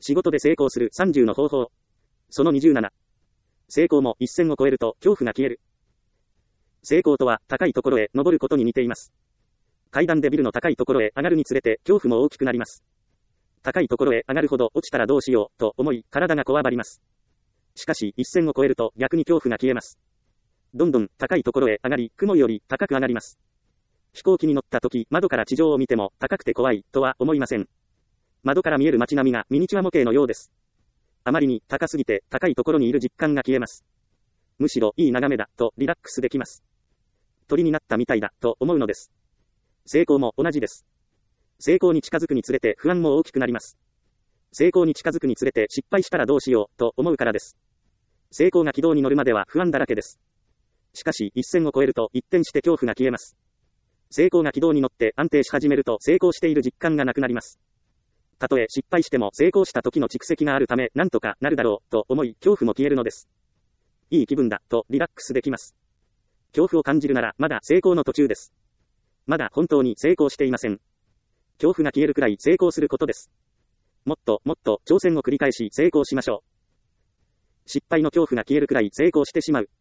仕事で成功する30の方法。その27。成功も一線を越えると恐怖が消える。成功とは高いところへ登ることに似ています。階段でビルの高いところへ上がるにつれて恐怖も大きくなります。高いところへ上がるほど落ちたらどうしようと思い体がこわばります。しかし一線を越えると逆に恐怖が消えます。どんどん高いところへ上がり雲より高く上がります。飛行機に乗った時窓から地上を見ても高くて怖いとは思いません。窓から見える街並みがミニチュア模型のようです。あまりに高すぎて高いところにいる実感が消えます。むしろいい眺めだとリラックスできます。鳥になったみたいだと思うのです。成功も同じです。成功に近づくにつれて不安も大きくなります。成功に近づくにつれて失敗したらどうしようと思うからです。成功が軌道に乗るまでは不安だらけです。しかし一線を越えると一転して恐怖が消えます。成功が軌道に乗って安定し始めると成功している実感がなくなります。たとえ失敗しても成功した時の蓄積があるためなんとかなるだろうと思い恐怖も消えるのです。いい気分だとリラックスできます。恐怖を感じるならまだ成功の途中です。まだ本当に成功していません。恐怖が消えるくらい成功することです。もっともっと挑戦を繰り返し成功しましょう。失敗の恐怖が消えるくらい成功してしまう。